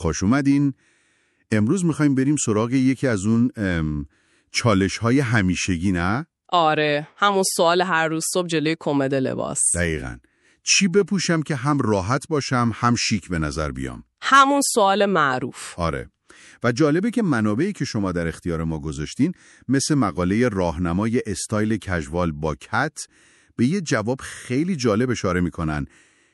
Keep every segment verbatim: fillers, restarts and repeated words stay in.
خوش اومدین. امروز میخوایم بریم سراغ یکی از اون چالش‌های همیشگی، نه؟ آره، همون سوال هر روز صبح جلوی کمد لباس. دقیقاً. چی بپوشم که هم راحت باشم هم شیک به نظر بیام؟ همون سوال معروف. آره. و جالبه که منابعی که شما در اختیار ما گذاشتین مثل مقاله راهنمای استایل کژوال با کت به یه جواب خیلی جالب اشاره میکنن.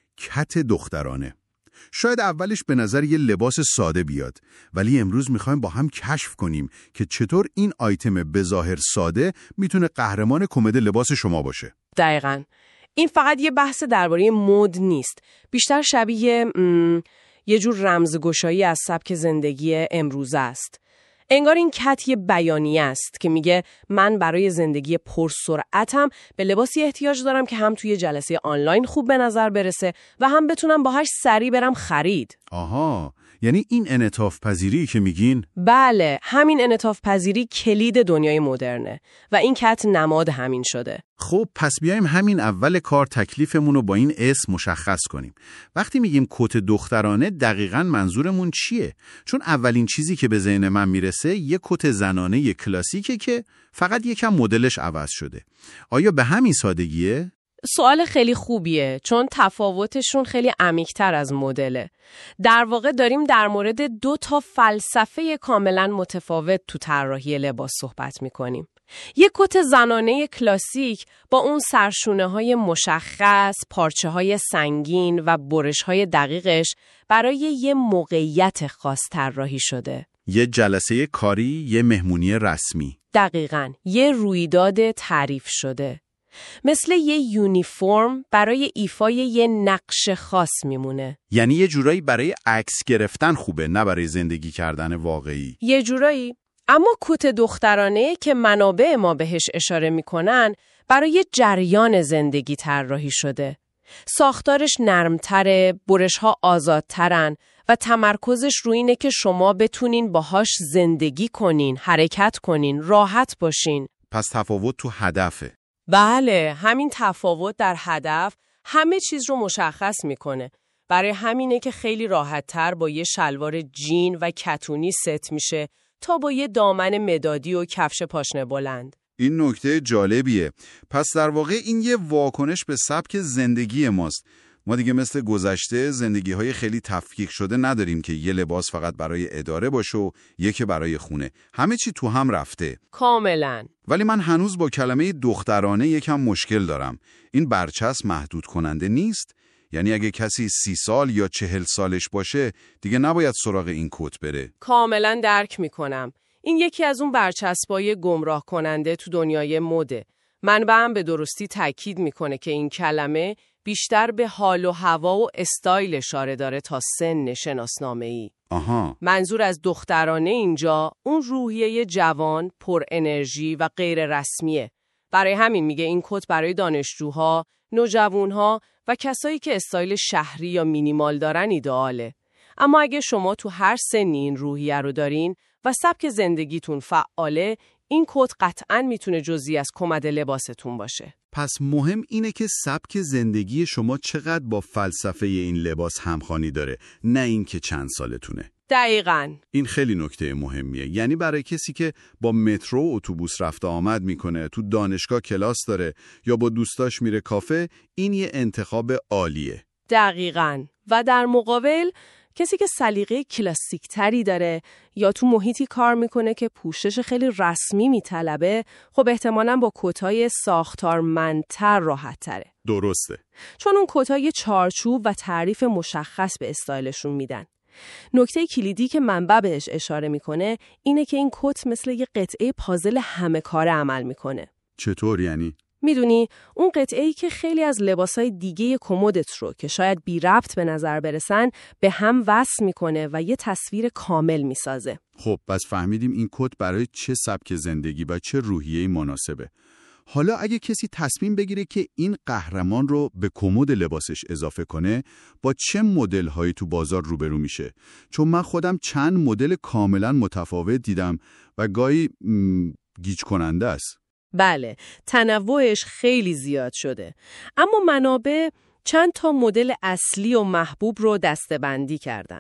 کت دخترانه. شاید اولش به نظر یه لباس ساده بیاد، ولی امروز میخوایم با هم کشف کنیم که چطور این آیتم بظاهر ساده میتونه قهرمان کمد لباس شما باشه. دقیقاً. این فقط یه بحث درباره مد نیست. بیشتر شبیه م... یه جور رمزگشایی از سبک زندگی امروزه است. انگار این کت یه بیانیه است که میگه من برای زندگی پرسرعتم به لباسی احتیاج دارم که هم توی جلسه آنلاین خوب به نظر برسه و هم بتونم باهاش سریع برم خرید. آها، یعنی این انعطاف پذیری که میگین؟ بله، همین انعطاف پذیری کلید دنیای مدرنه و این کت نماد همین شده. خب پس بیایم همین اول کار تکلیفمون رو با این اسم مشخص کنیم. وقتی میگیم کت دخترانه دقیقاً منظورمون چیه؟ چون اولین چیزی که به ذهن من میرسه یه کت زنانه یه کلاسیکه که فقط یکم مدلش عوض شده. آیا به همین سادگیه؟ سوال خیلی خوبیه، چون تفاوتشون خیلی عمیق‌تر از مدله. در واقع داریم در مورد دو تا فلسفه کاملا متفاوت تو طراحی لباس صحبت می‌کنیم. یک کت زنانه کلاسیک با اون سرشونه‌های مشخص، پارچه‌های سنگین و برش‌های دقیقش برای یه موقعیت خاص طراحی شده. یه جلسه کاری، یه مهمونی رسمی. دقیقاً، یه رویداد تعریف شده. مثل یه یونیفرم برای ایفای یه نقش خاص میمونه. یعنی یه جورایی برای عکس گرفتن خوبه، نه برای زندگی کردن واقعی. یه جورایی. اما کت دخترانه که منابع ما بهش اشاره میکنن برای جریان زندگی طراحی شده. ساختارش نرمتره، برش‌ها آزادترن و تمرکزش روی اینه که شما بتونین باهاش زندگی کنین، حرکت کنین، راحت باشین. پس تفاوت تو هدفه. بله، همین تفاوت در هدف همه چیز رو مشخص میکنه. برای همینه که خیلی راحت‌تر با یه شلوار جین و کتونی ست میشه تا با یه دامن مدادی و کفش پاشنه بلند. این نکته جالبیه. پس در واقع این یه واکنش به سبک زندگی ماست. ما دیگه مثل گذشته زندگی‌های خیلی تفکیک شده نداریم که یه لباس فقط برای اداره باشه و یکی برای خونه. همه چی تو هم رفته. کاملاً. ولی من هنوز با کلمه دخترانه یکم مشکل دارم. این برچسب محدود کننده نیست؟ یعنی اگه کسی سی سال یا چهل سالش باشه دیگه نباید سراغ این کت بره؟ کاملاً درک میکنم. این یکی از اون برچسبای گمراه کننده تو دنیای مده. منبعم به درستی تاکید میکنه که این کلمه بیشتر به حال و هوا و استایل اشاره داره تا سن شناسنامه‌ای. آها. منظور از دخترانه اینجا اون روحیه جوان، پر انرژی و غیر رسمیه. برای همین میگه این کت برای دانشجوها، نوجوانها و کسایی که استایل شهری یا مینیمال دارن ایدئاله. اما اگه شما تو هر سنی این روحیه رو دارین و سبک زندگیتون فعاله، این کت قطعاً میتونه جزئی از کمد لباستون باشه. پس مهم اینه که سبک زندگی شما چقدر با فلسفه این لباس همخوانی داره، نه اینکه چند سالتونه. دقیقاً. این خیلی نکته مهمیه. یعنی برای کسی که با مترو و اتوبوس رفت آمد میکنه، تو دانشگاه کلاس داره یا با دوستاش میره کافه، این یه انتخاب عالیه. دقیقاً. و در مقابل کسی که سلیقه کلاسیک تری داره یا تو محیطی کار میکنه که پوشش خیلی رسمی میطلبه، خب احتمالاً با کتای ساختارمندتر راحت تره. درسته. چون اون کتای چارچوب و تعریف مشخص به استایلشون میدن. نکته کلیدی که منبع بهش اشاره میکنه اینه که این کت مثل یه قطعه پازل همه کاره عمل میکنه. چطور یعنی؟ میدونی اون قطعه‌ای که خیلی از لباسای دیگه کمدت رو که شاید بی ربط به نظر برسن به هم وصل میکنه و یه تصویر کامل میسازه. خب پس فهمیدیم این کت برای چه سبک زندگی و چه روحیه‌ای مناسبه. حالا اگه کسی تصمیم بگیره که این قهرمان رو به کمد لباسش اضافه کنه، با چه مدل‌هایی تو بازار روبرو میشه؟ چون من خودم چند مدل کاملا متفاوت دیدم و گاهی م... گیج کننده است. بله، تنوعش خیلی زیاد شده. اما منابع چند تا مدل اصلی و محبوب رو دسته‌بندی کردن.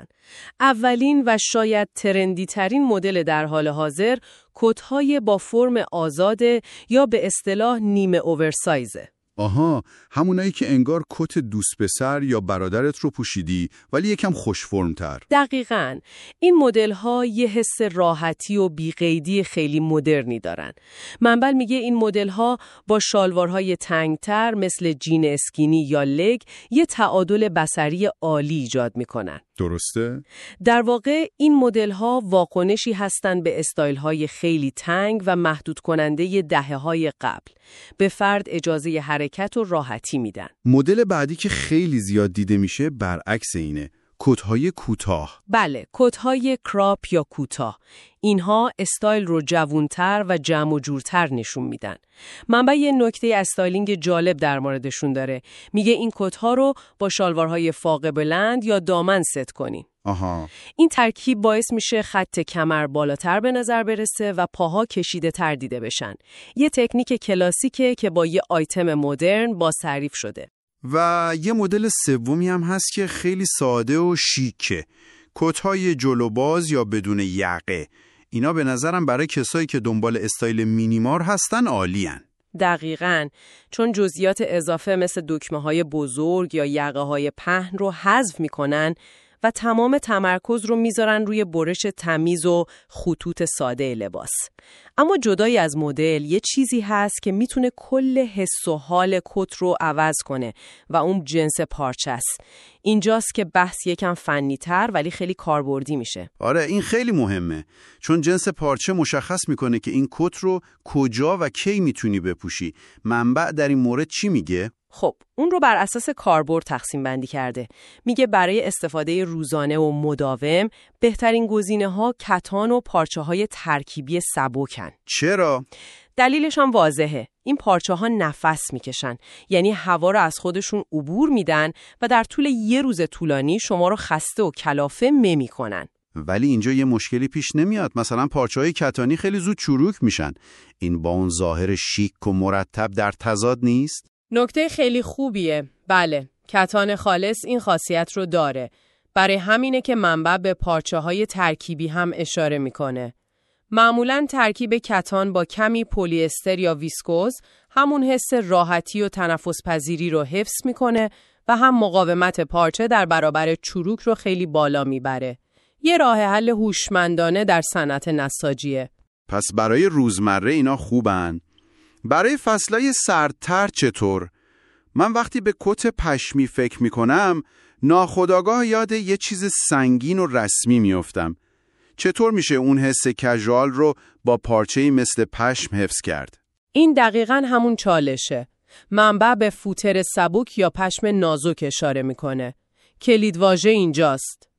اولین و شاید ترندی ترین مدل در حال حاضر کت‌های با فرم آزاده یا به اصطلاح نیمه اوورسایزه. آها، همونایی که انگار کت دوست پسر یا برادرت رو پوشیدی ولی یکم خوش فرم‌تر. دقیقاً. این مدل‌ها یه حس راحتی و بی‌قیدی خیلی مدرنی دارن. منبل میگه این مدل‌ها با شالوارهای تنگتر مثل جین اسکینی یا لگ یه تعادل بصری عالی ایجاد میکنن. درسته؟ در واقع این مدل‌ها واکنشی هستن به استایل‌های خیلی تنگ و محدود کننده دهه‌های قبل. به فرد اجازه حرکت و راحتی میدن. مدل بعدی که خیلی زیاد دیده میشه برعکس اینه. کت‌های کوتاه. بله، کت‌های کراپ یا کوتاه. اینها استایل رو جوانتر و جمع و جورتر نشون میدن. منبع یه نکته استایلینگ جالب در موردشون داره. میگه این کت‌ها رو با شالوارهای فاق بلند یا دامن ست کنین. آها. این ترکیب باعث میشه خط کمر بالاتر به نظر برسه و پاها کشیده تر دیده بشن. یه تکنیک کلاسیکه که با یه آیتم مدرن با تعریف شده. و یه مدل سومی هم هست که خیلی ساده و شیکه. کت‌های جلو باز یا بدون یقه. اینا به نظرم برای کسایی که دنبال استایل مینیمار هستن عالی‌ان. دقیقاً، چون جزئیات اضافه مثل دکمه‌های بزرگ یا یقه‌های پهن رو حذف می‌کنن و تمام تمرکز رو میذارن روی برش تمیز و خطوط ساده لباس. اما جدای از مدل یه چیزی هست که میتونه کل حس و حال کت رو عوض کنه و اون جنس پارچه است. اینجاست که بحث یکم فنی‌تر ولی خیلی کاربردی میشه. آره، این خیلی مهمه، چون جنس پارچه مشخص میکنه که این کت رو کجا و کی میتونی بپوشی. منبع در این مورد چی میگه؟ خب، اون رو بر اساس کاربرد تقسیم بندی کرده. میگه برای استفاده روزانه و مداوم بهترین گزینه‌ها کتان و پارچه‌های ترکیبی سبکن. چرا؟ دلیلش هم واضحه. این پارچه‌ها نفس میکشن، یعنی هوا رو از خودشون عبور میدن و در طول یه روز طولانی شما رو خسته و کلافه نمی‌کنن. ولی اینجا یه مشکلی پیش نمیاد. مثلا پارچه‌های کتانی خیلی زود چروک میشن. این با اون ظاهر شیک و مرتب در تضاد نیست؟ نکته خیلی خوبیه. بله، کتان خالص این خاصیت رو داره. برای همینه که منبع به پارچه‌های ترکیبی هم اشاره میکنه. معمولاً ترکیب کتان با کمی پلی استر یا ویسکوز همون حس راحتی و تنفس پذیری رو حفظ میکنه و هم مقاومت پارچه در برابر چروک رو خیلی بالا میبره. یه راه حل هوشمندانه در صنعت نساجیه. پس برای روزمره اینا خوبن. برای فصلای سردتر چطور؟ من وقتی به کت پشمی فکر میکنم ناخودآگاه یاد یه چیز سنگین و رسمی میافتم. چطور میشه اون حس کژوال رو با پارچه‌ای مثل پشم حفظ کرد؟ این دقیقاً همون چالشه. منبع به فوتر سبک یا پشم نازک اشاره میکنه. کلیدواژه اینجاست: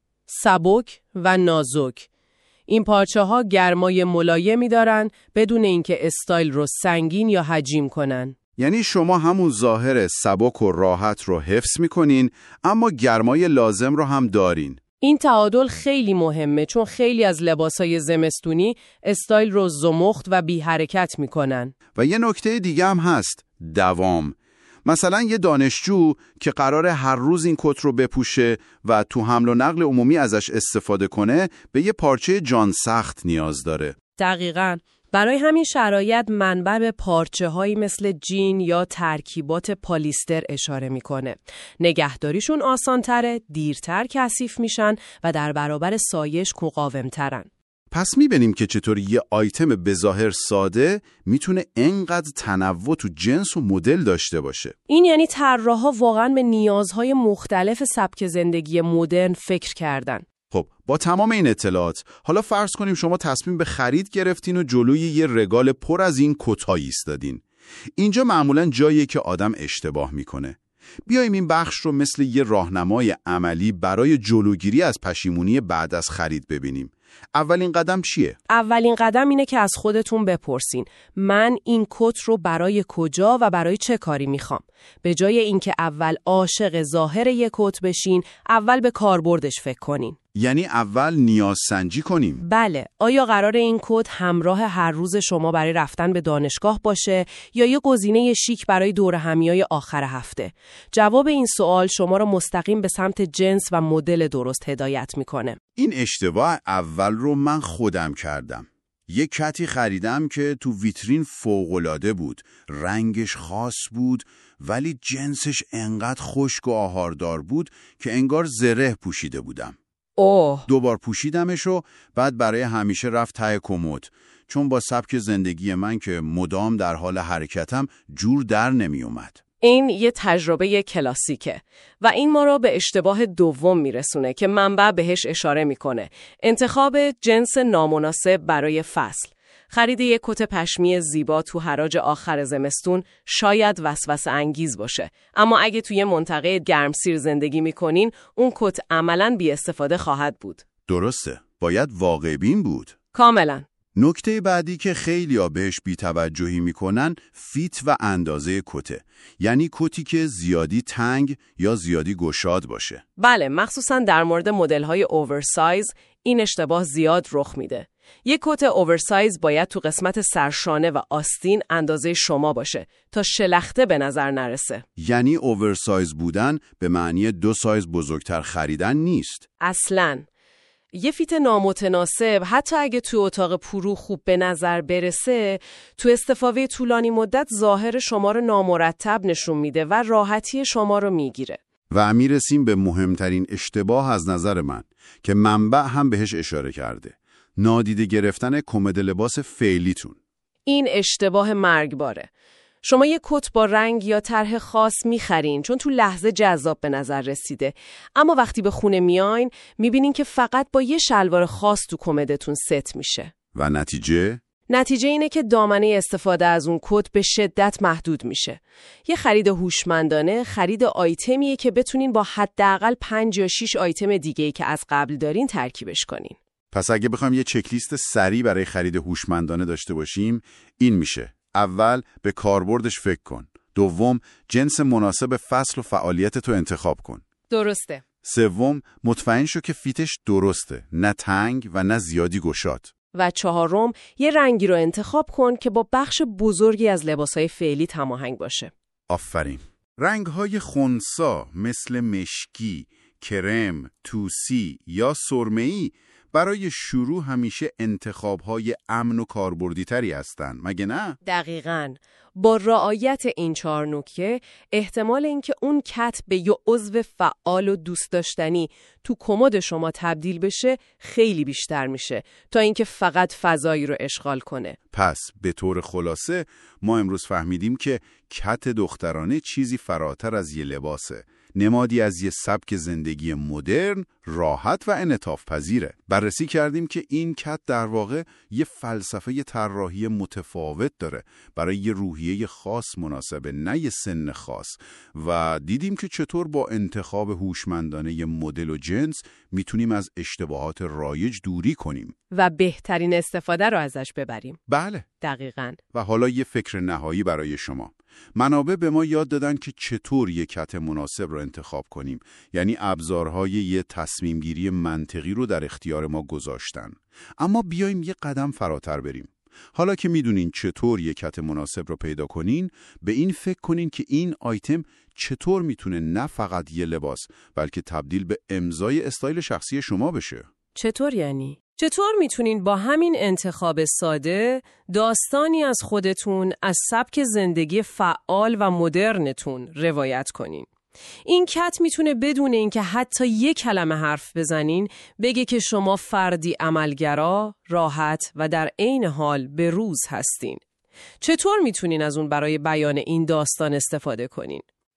سبک و نازک. این پارچه ها گرمای ملایمی دارن بدون اینکه استایل رو سنگین یا حجیم کنن. یعنی شما همون ظاهر سبک و راحت رو حفظ میکنین اما گرمای لازم رو هم دارین. این تعادل خیلی مهمه، چون خیلی از لباسای زمستونی استایل رو زمخت و بی حرکت میکنن. و یه نکته دیگه هم هست: دوام. مثلا یه دانشجو که قراره هر روز این کت رو بپوشه و تو حمل و نقل عمومی ازش استفاده کنه به یه پارچه جان سخت نیاز داره. دقیقاً. برای همین شرایط منبع به پارچه هایی مثل جین یا ترکیبات پالیستر اشاره میکنه. نگهداریشون آسان‌تره، دیرتر کثیف میشن و در برابر سایش مقاوم‌ترن. پس میبینیم که چطور یه آیتم به ظاهر ساده میتونه انقدر تنوع تو جنس و مدل داشته باشه. این یعنی طراحا واقعاً به نیازهای مختلف سبک زندگی مدرن فکر کردن. خب، با تمام این اطلاعات حالا فرض کنیم شما تصمیم به خرید گرفتین و جلوی یه رگال پر از این کت‌ها ایستادین. اینجا معمولاً جاییه که آدم اشتباه میکنه. بیایم این بخش رو مثل یه راهنمای عملی برای جلوگیری از پشیمونی بعد از خرید ببینیم. اولین قدم چیه؟ اولین قدم اینه که از خودتون بپرسین من این کت رو برای کجا و برای چه کاری میخوام. به جای اینکه اول عاشق ظاهر یک کت بشین، اول به کاربردش فکر کنین. یعنی اول نیاز سنجی کنیم. بله، آیا قرار این کت همراه هر روز شما برای رفتن به دانشگاه باشه یا یه گزینه شیک برای دور همیای آخر هفته؟ جواب این سوال شما رو مستقیم به سمت جنس و مدل درست هدایت میکنه. این اشتباه اول رو من خودم کردم. یک کتی خریدم که تو ویترین فوق‌العاده بود. رنگش خاص بود ولی جنسش انقدر خشک و آهاردار بود که انگار زره پوشیده بودم. اوه. دوبار پوشیدمش و بعد برای همیشه رفت ته کمد، چون با سبک زندگی من که مدام در حال حرکتم جور در نمی اومد. این یه تجربه کلاسیکه و این ما را به اشتباه دوم میرسونه که منبع بهش اشاره میکنه. انتخاب جنس نامناسب برای فصل. خرید یک کت پشمی زیبا تو حراج آخر زمستون شاید وسوسه انگیز باشه، اما اگه توی منطقه گرمسیر زندگی میکنین اون کت عملاً بی استفاده خواهد بود. درسته، باید واقع بین بود. کاملاً. نکته بعدی که خیلی‌ها بهش بی‌توجهی میکنن فیت و اندازه کته، یعنی کتی که زیادی تنگ یا زیادی گشاد باشه. بله، مخصوصاً در مورد مدل‌های اوورسایز این اشتباه زیاد رخ میده. یک کت اوورسایز باید تو قسمت سرشانه و آستین اندازه شما باشه تا شلخته به نظر نرسه. یعنی اوورسایز بودن به معنی دو سایز بزرگتر خریدن نیست. اصلاً. یه فیت نامتناسب حتی اگه تو اتاق پرو خوب به نظر برسه، تو استفاده طولانی مدت ظاهر شما رو نامرتب نشون میده و راحتی شما رو میگیره. و میرسیم به مهمترین اشتباه از نظر من که منبع هم بهش اشاره کرده. نادیده گرفتن کمد لباس فعلیتون. این اشتباه مرگباره. شما یک کت با رنگ یا طرح خاص میخرین چون تو لحظه جذاب به نظر رسیده، اما وقتی به خونه میاین میبینین که فقط با یه شلوار خاص تو کمدتون ست میشه. و نتیجه؟ نتیجه اینه که دامنه استفاده از اون کت به شدت محدود میشه. یه خرید هوشمندانه خرید آیتمیه که بتونین با حداقل پنج یا شش آیتم دیگه‌ای که از قبل دارین ترکیبش کنین. پس اگه بخوایم یه چکلیست سریع برای خرید هوشمندانه داشته باشیم، این میشه: اول به کاربردش فکر کن. دوم، جنس مناسب فصل و فعالیت تو انتخاب کن. درسته. سوم، مطمئن شو که فیتش درسته، نه تنگ و نه زیادی گشاد. و چهارم، یه رنگی رو انتخاب کن که با بخش بزرگی از لباسای فعلی هماهنگ باشه. آفرین. رنگ‌های خنثی مثل مشکی، کرم، توسی یا سرمه‌ای برای شروع همیشه انتخاب‌های امن و کاربردی تری هستن، مگه نه؟ دقیقاً. با رعایت این چهار نکته، احتمال اینکه اون کت به یه عضو فعال و دوست داشتنی تو کمد شما تبدیل بشه خیلی بیشتر میشه تا اینکه فقط فضایی رو اشغال کنه. پس به طور خلاصه ما امروز فهمیدیم که کت دخترانه چیزی فراتر از یه لباسه. نمادی از یه سبک زندگی مدرن، راحت و انعطاف پذیره. بررسی کردیم که این کت در واقع یه فلسفه طراحی متفاوت داره برای یه روحیه خاص مناسب، نه یه سن خاص، و دیدیم که چطور با انتخاب هوشمندانه مدل و جنس میتونیم از اشتباهات رایج دوری کنیم و بهترین استفاده رو ازش ببریم. بله. دقیقاً. و حالا یه فکر نهایی برای شما. منابع به ما یاد دادن که چطور یک کت مناسب رو انتخاب کنیم، یعنی ابزارهای یه تصمیم گیری منطقی رو در اختیار ما گذاشتن. اما بیایم یه قدم فراتر بریم. حالا که میدونین چطور یک کت مناسب رو پیدا کنین، به این فکر کنین که این آیتم چطور میتونه نه فقط یه لباس، بلکه تبدیل به امضای استایل شخصی شما بشه. چطور یعنی؟ چطور میتونین با همین انتخاب ساده داستانی از خودتون از سبک زندگی فعال و مدرنتون روایت کنین؟ این کت میتونه بدون اینکه حتی یک کلمه حرف بزنین بگه که شما فردی عملگرا، راحت و در عین حال به روز هستین. چطور میتونین از اون برای بیان این داستان استفاده کنین؟